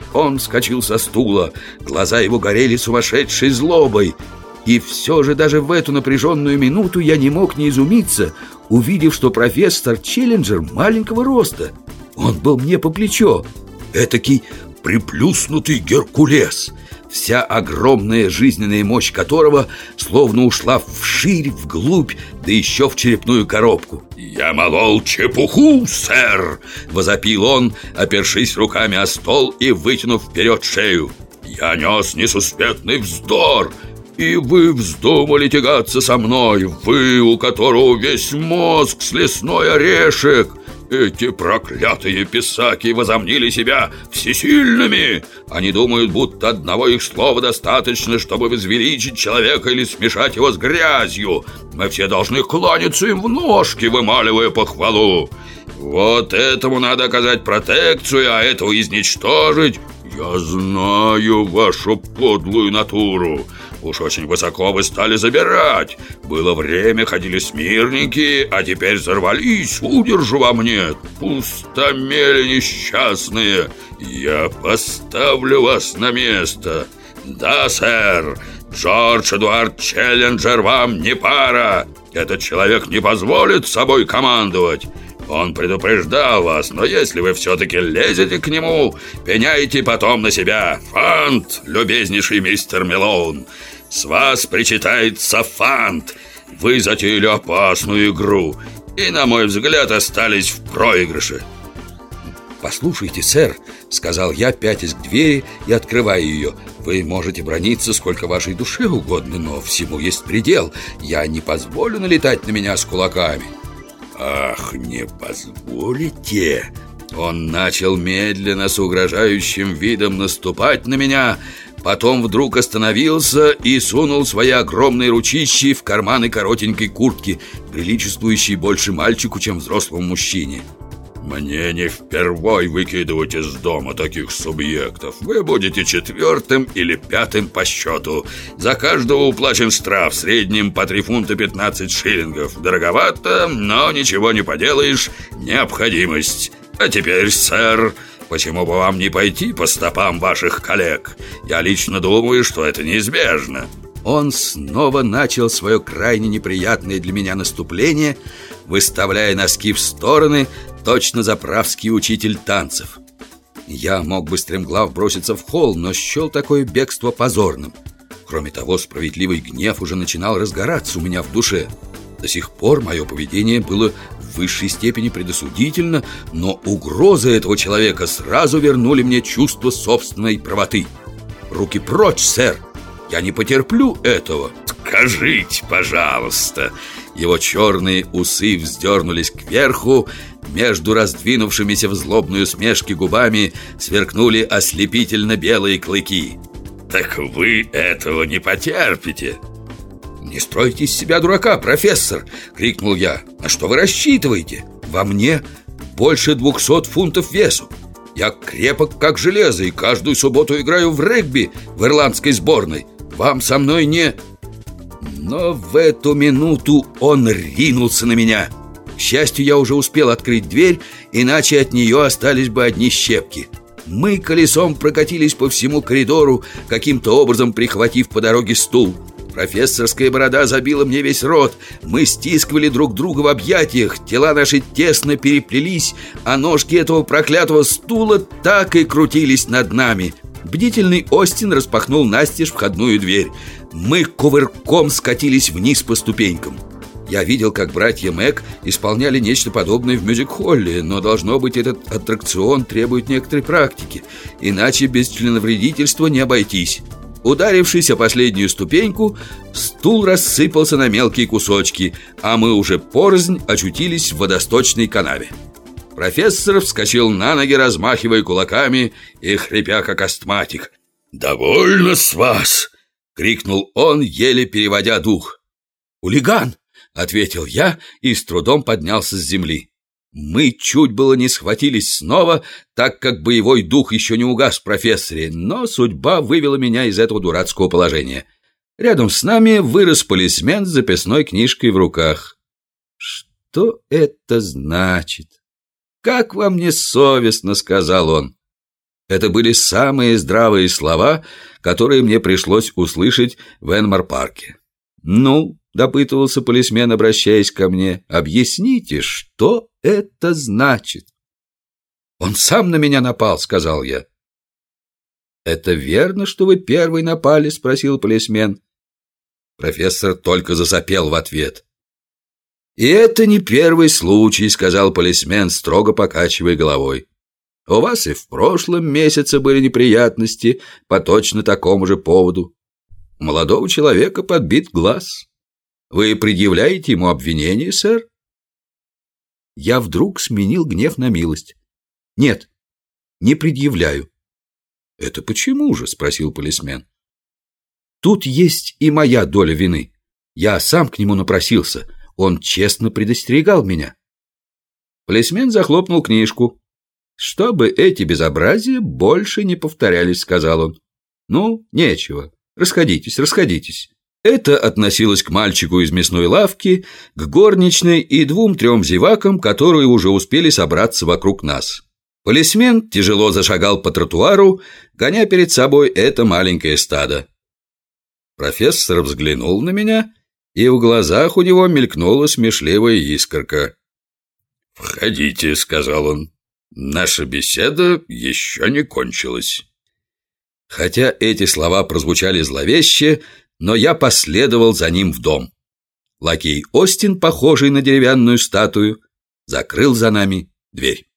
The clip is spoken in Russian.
Он вскочил со стула. Глаза его горели сумасшедшей злобой. И все же даже в эту напряженную минуту я не мог не изумиться, увидев, что профессор Челленджер маленького роста. Он был мне по плечо. Этакий приплюснутый Геркулес, вся огромная жизненная мощь которого словно ушла вширь, вглубь, да еще в черепную коробку. «Я молол чепуху, сэр!» — возопил он, опершись руками о стол и вытянув вперед шею. «Я нес несусветный вздор, и вы вздумали тягаться со мной, вы, у которого весь мозг с лесной орешек! Эти проклятые писаки возомнили себя всесильными. Они думают, будто одного их слова достаточно, чтобы возвеличить человека или смешать его с грязью. Мы все должны кланяться им в ножки, вымаливая похвалу. Вот этому надо оказать протекцию, а этого изничтожить. Я знаю вашу подлую натуру. Уж очень высоко вы стали забирать. Было время, ходили смирненькие, а теперь взорвались. Удержу вам нет. Пустомели несчастные. Я поставлю вас на место. Да, сэр, Джордж Эдуард Челленджер вам не пара. Этот человек не позволит собой командовать. Он предупреждал вас, но если вы все-таки лезете к нему, пеняйте потом на себя. Фант, любезнейший мистер Мэлоун, с вас причитается фант. Вы затеяли опасную игру и, на мой взгляд, остались в проигрыше. «Послушайте, сэр», — сказал я, пятясь к двери и открывая ее, «вы можете браниться сколько вашей душе угодно, но всему есть предел. Я не позволю налетать на меня с кулаками». «Ах, не позволите?» Он начал медленно, с угрожающим видом наступать на меня, потом вдруг остановился и сунул свои огромные ручищи в карманы коротенькой куртки, приличествующей больше мальчику, чем взрослому мужчине. «Мне не впервой выкидывать из дома таких субъектов. Вы будете 4-м или 5-м по счету. За каждого уплачен штраф, в среднем по 3 фунта 15 шиллингов. Дороговато, но ничего не поделаешь, необходимость. А теперь, сэр, почему бы вам не пойти по стопам ваших коллег? Я лично думаю, что это неизбежно». Он снова начал свое крайне неприятное для меня наступление, выставляя носки в стороны, точно заправский учитель танцев. Я мог бы стремглав броситься в холл, но счел такое бегство позорным. Кроме того, справедливый гнев уже начинал разгораться у меня в душе. До сих пор мое поведение было в высшей степени предосудительно, но угрозы этого человека сразу вернули мне чувство собственной правоты. «Руки прочь, сэр! Я не потерплю этого!» «Скажите, пожалуйста!» Его черные усы вздернулись кверху, между раздвинувшимися в злобной усмешке губами сверкнули ослепительно белые клыки. «Так вы этого не потерпите!» «Не стройте из себя дурака, профессор!» — крикнул я. «На что вы рассчитываете? Во мне больше 200 фунтов весу. Я крепок как железо и каждую субботу играю в регби в ирландской сборной. Вам со мной не...» Но в эту минуту он ринулся на меня. К счастью, я уже успел открыть дверь, иначе от нее остались бы одни щепки. Мы колесом прокатились по всему коридору, каким-то образом прихватив по дороге стул. Профессорская борода забила мне весь рот. Мы стискивали друг друга в объятиях, тела наши тесно переплелись, а ножки этого проклятого стула так и крутились над нами. Бдительный Остин распахнул настежь входную дверь. Мы кувырком скатились вниз по ступенькам. Я видел, как братья Мэг исполняли нечто подобное в мюзик-холле, но, должно быть, этот аттракцион требует некоторой практики, иначе без членовредительства не обойтись. Ударившись о последнюю ступеньку, стул рассыпался на мелкие кусочки, а мы уже порознь очутились в водосточной канаве. Профессор вскочил на ноги, размахивая кулаками и хрипя, как астматик. «Довольно с вас!» — крикнул он, еле переводя дух. «Хулиган!» — ответил я и с трудом поднялся с земли. Мы чуть было не схватились снова, так как боевой дух еще не угас в профессоре, но судьба вывела меня из этого дурацкого положения. Рядом с нами вырос полисмен с записной книжкой в руках. «Что это значит? Как вам не совестно?» — сказал он. Это были самые здравые слова, которые мне пришлось услышать в Энмор-парке. «Ну, — допытывался полисмен, обращаясь ко мне, — объясните, что это значит?» «Он сам на меня напал», — сказал я. «Это верно, что вы первый напали?» — спросил полисмен. Профессор только засопел в ответ. «И это не первый случай», — сказал полисмен, строго покачивая головой. «У вас и в прошлом месяце были неприятности по точно такому же поводу. У молодого человека подбит глаз. Вы предъявляете ему обвинение, сэр?» Я вдруг сменил гнев на милость. «Нет, не предъявляю». «Это почему же?» — спросил полисмен. «Тут есть и моя доля вины. Я сам к нему напросился. Он честно предостерегал меня». Полисмен захлопнул книжку. «Чтобы эти безобразия больше не повторялись», — сказал он. «Ну, нечего. Расходитесь, расходитесь». Это относилось к мальчику из мясной лавки, к горничной и 2-3 зевакам, которые уже успели собраться вокруг нас. Полисмен тяжело зашагал по тротуару, гоня перед собой это маленькое стадо. Профессор взглянул на меня, и в глазах у него мелькнула смешливая искорка. «Входите», — сказал он, — «наша беседа еще не кончилась». Хотя эти слова прозвучали зловеще, но я последовал за ним в дом. Лакей Остин, похожий на деревянную статую, закрыл за нами дверь.